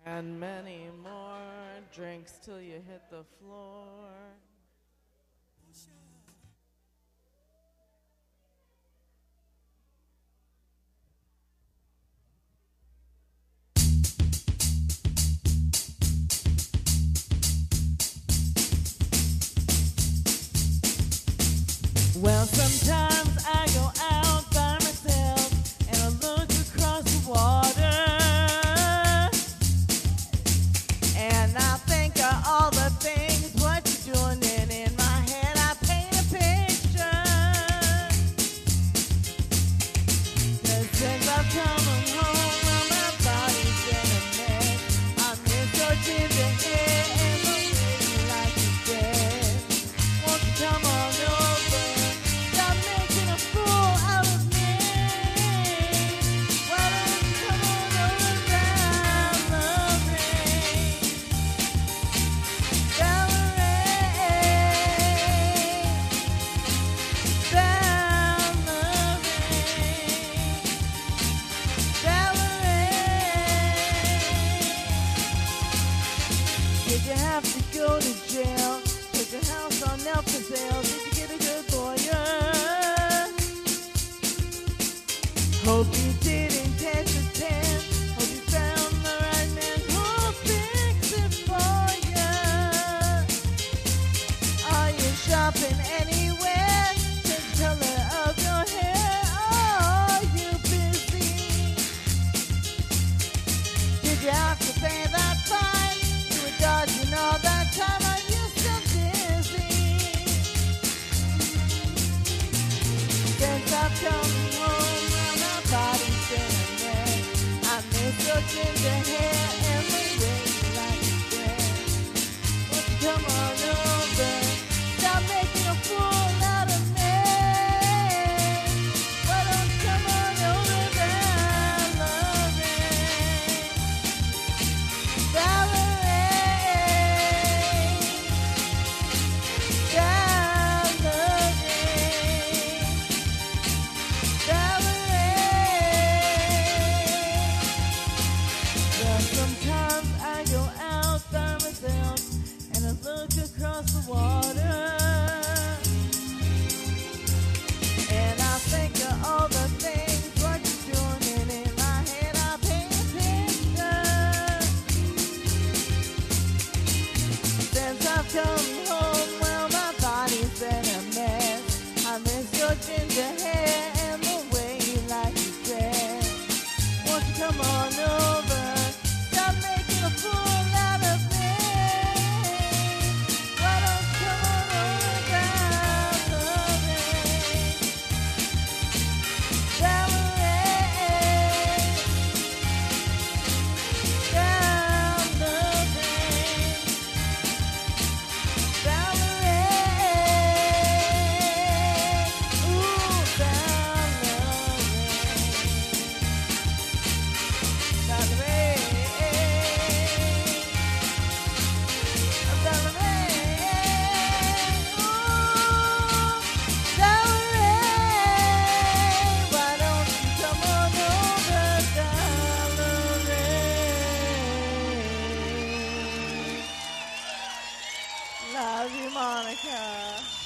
And many more drinks till you hit the floor. Well, sometimes I go out by myself and I look across the water, and I think of all the things what you're doing, and in my head I paint a picture. 'Cause since I've come home, well, my body's been a mess. I miss your ginger hair and the way you like to dress. Won't you come on over? Stop making a fool out of me. Why don't you come on over, Valerie? Did you have to go to jail? Put your house on up for sale? Did you get a good lawyer? Hope you didn't catch a tent. Hope you found the right man who'll fix it for you. Are you shopping anywhere? The color of your hair? Are you busy? Did you have to pay that fine? You were dodging all that time. Are you still dizzy? Since I've come home, well, my body's been a mess. I miss your ginger hair and the way you like to dress. Won't you come on over? Stop making a fool out of me. Why don't you come on over, Valerie? Well, sometimes I go out by myself and I look across the water, and I think of all the things what you're doing, and in my head I paint a picture. Since I've come home, well, my body's been a mess. I miss your ginger hair and the way you like to dress. Won't you come on over? Stop making a fool out of me. Why don't you come on over, Valerie? Love you, Monica.